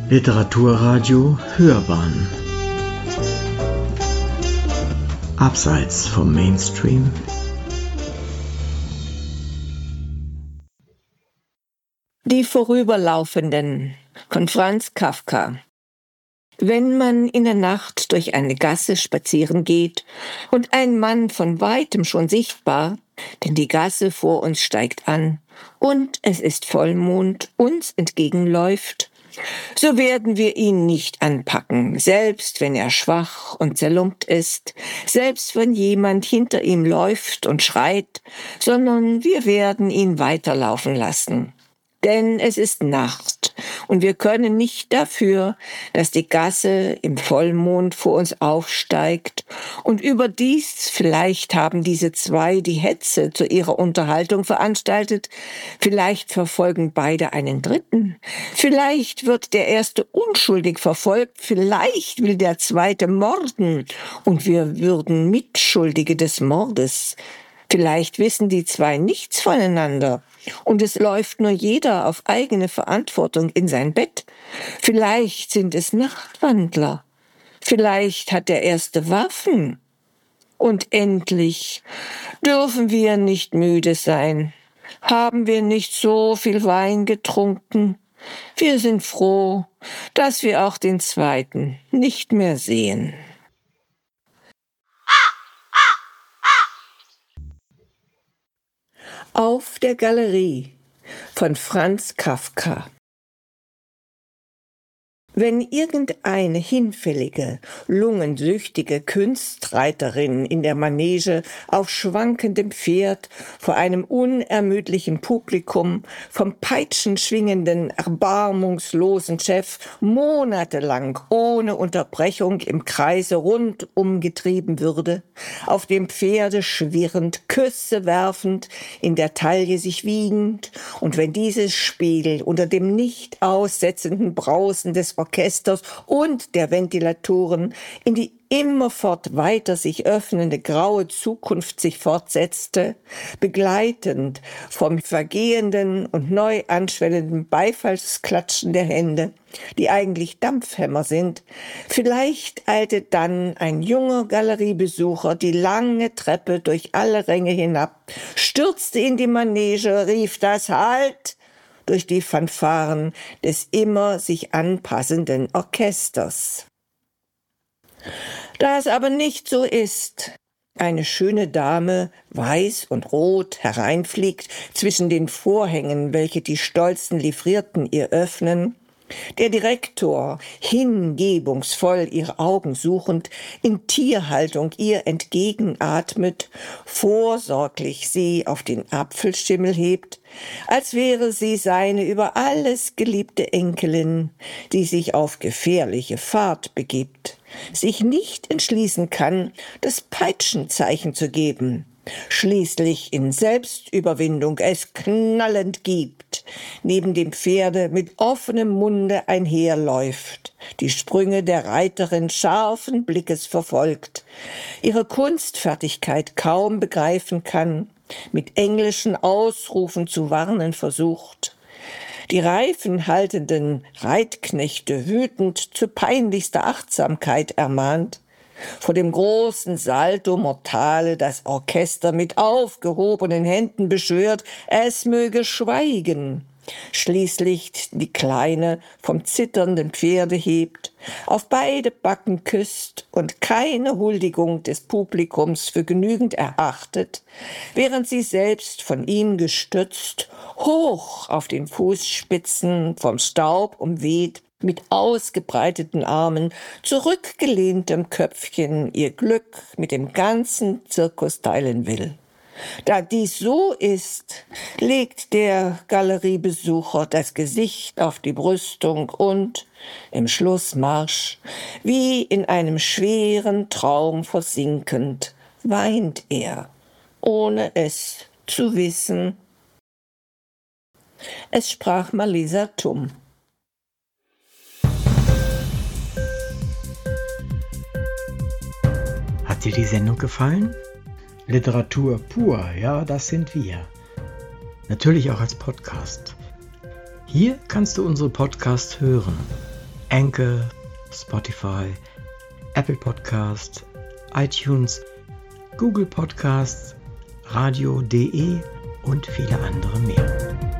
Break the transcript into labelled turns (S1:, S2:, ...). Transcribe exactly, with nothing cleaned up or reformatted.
S1: Literaturradio Hörbahn Abseits vom Mainstream.
S2: Die Vorüberlaufenden von Franz Kafka. Wenn man in der Nacht durch eine Gasse spazieren geht und ein Mann von weitem schon sichtbar, denn die Gasse vor uns steigt an und es ist Vollmond, uns entgegenläuft, so werden wir ihn nicht anpacken, selbst wenn er schwach und zerlumpt ist, selbst wenn jemand hinter ihm läuft und schreit, sondern wir werden ihn weiterlaufen lassen. Denn es ist Nacht und wir können nicht dafür, dass die Gasse im Vollmond vor uns aufsteigt. Und überdies, vielleicht haben diese zwei die Hetze zu ihrer Unterhaltung veranstaltet, vielleicht verfolgen beide einen Dritten, vielleicht wird der Erste unschuldig verfolgt, vielleicht will der Zweite morden und wir würden Mitschuldige des Mordes. Vielleicht wissen die zwei nichts voneinander und es läuft nur jeder auf eigene Verantwortung in sein Bett. Vielleicht sind es Nachtwandler. Vielleicht hat der Erste Waffen. Und endlich dürfen wir nicht müde sein. Haben wir nicht so viel Wein getrunken? Wir sind froh, dass wir auch den Zweiten nicht mehr sehen. Auf der Galerie von Franz Kafka. Wenn irgendeine hinfällige, lungensüchtige Kunstreiterin in der Manege auf schwankendem Pferd vor einem unermüdlichen Publikum vom peitschenschwingenden, erbarmungslosen Chef monatelang ohne Unterbrechung im Kreise rundum getrieben würde, auf dem Pferde schwirrend, Küsse werfend, in der Taille sich wiegend, und wenn dieses Spiel unter dem nicht aussetzenden Brausen des Orchesters und der Ventilatoren in die immerfort weiter sich öffnende graue Zukunft sich fortsetzte, begleitend vom vergehenden und neu anschwellenden Beifallsklatschen der Hände, die eigentlich Dampfhämmer sind, vielleicht eilte dann ein junger Galeriebesucher die lange Treppe durch alle Ränge hinab, stürzte in die Manege, rief das Halt durch die Fanfaren des immer sich anpassenden Orchesters. Da es aber nicht so ist, eine schöne Dame, weiß und rot, hereinfliegt zwischen den Vorhängen, welche die stolzen Livrierten ihr öffnen, der Direktor, hingebungsvoll ihre Augen suchend, in Tierhaltung ihr entgegenatmet, vorsorglich sie auf den Apfelschimmel hebt, als wäre sie seine über alles geliebte Enkelin, die sich auf gefährliche Fahrt begibt, sich nicht entschließen kann, das Peitschenzeichen zu geben, schließlich in Selbstüberwindung es knallend gibt, neben dem Pferde mit offenem Munde einherläuft, die Sprünge der Reiterin scharfen Blickes verfolgt, ihre Kunstfertigkeit kaum begreifen kann, mit englischen Ausrufen zu warnen versucht, die reifenhaltenden Reitknechte wütend zu peinlichster Achtsamkeit ermahnt, vor dem großen Salto Mortale das Orchester mit aufgehobenen Händen beschwört, es möge schweigen, schließlich die Kleine vom zitternden Pferde hebt, auf beide Backen küsst und keine Huldigung des Publikums für genügend erachtet, während sie selbst von ihm gestützt, hoch auf den Fußspitzen vom Staub umweht, mit ausgebreiteten Armen, zurückgelehntem Köpfchen ihr Glück mit dem ganzen Zirkus teilen will. Da dies so ist, legt der Galeriebesucher das Gesicht auf die Brüstung und, im Schlussmarsch, wie in einem schweren Traum versinkend, weint er, ohne es zu wissen. Es sprach Malisa Tum.
S1: Hat dir die Sendung gefallen? Literatur pur, ja, das sind wir. Natürlich auch als Podcast. Hier kannst du unsere Podcasts hören. Anchor, Spotify, Apple Podcasts, iTunes, Google Podcasts, radio punkt de und viele andere mehr.